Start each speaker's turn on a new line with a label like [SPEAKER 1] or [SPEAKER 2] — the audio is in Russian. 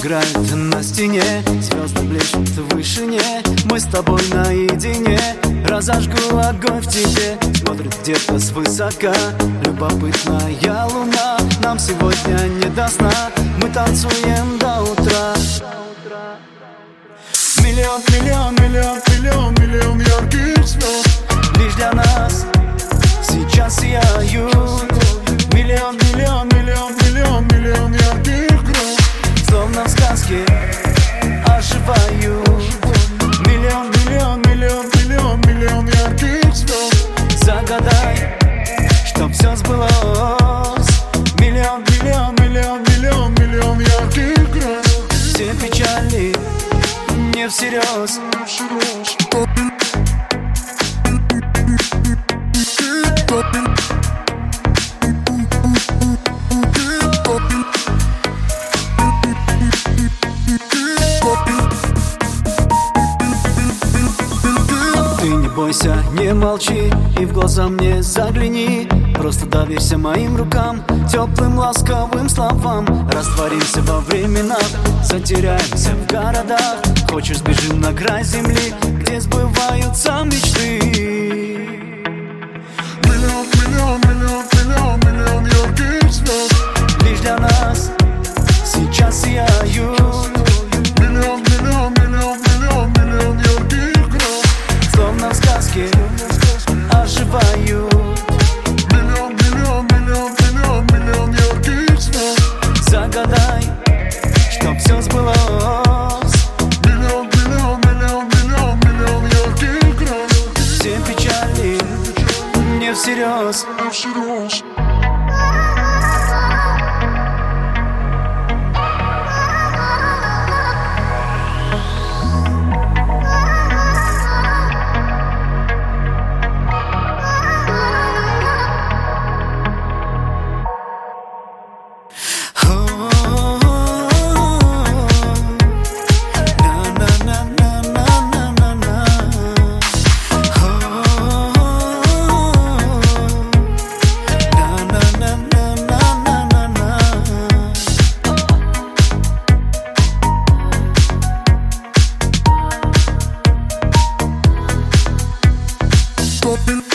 [SPEAKER 1] играют на стене, звезды блещут в вышине. Мы с тобой наедине, разожгу огонь в тебе. Смотрит где-то свысока любопытная луна. Нам сегодня не до сна, мы танцуем до утра.
[SPEAKER 2] Миллион, миллион, миллион, миллион, миллион ярких звезд
[SPEAKER 1] лишь для нас сейчас сияют.
[SPEAKER 2] Миллион, миллион, миллион, миллион, миллион ярких гроз
[SPEAKER 1] Словно в сказке оживают.
[SPEAKER 2] Миллион, миллион, миллион, миллион, миллион ярких звезд
[SPEAKER 1] Загадай, чтоб все сбылось.
[SPEAKER 2] Миллион, миллион, миллион, миллион, миллион ярких гроз
[SPEAKER 1] Все печали не всерьез. Ты не бойся, не молчи и в глаза мне загляни. Просто доверься моим рукам, теплым ласковым словам. Растворимся во временах, затеряемся в городах. Хочешь, сбежим на край земли, где сбываются мечты.
[SPEAKER 2] Миллион, миллион, миллион, миллион, миллион ярких звезд
[SPEAKER 1] Лишь для нас сейчас сияют.
[SPEAKER 2] Миллион, миллион, миллион, миллион, миллион ярких гроз
[SPEAKER 1] Словно в сказке оживают.
[SPEAKER 2] Миллион, миллион, миллион, миллион, миллион ярких звезд
[SPEAKER 1] Загадай, чтоб все сбылось.
[SPEAKER 2] Миллион, миллион, миллион, миллион, миллион ярких гроз
[SPEAKER 1] Все печали не всерьез.
[SPEAKER 2] Popping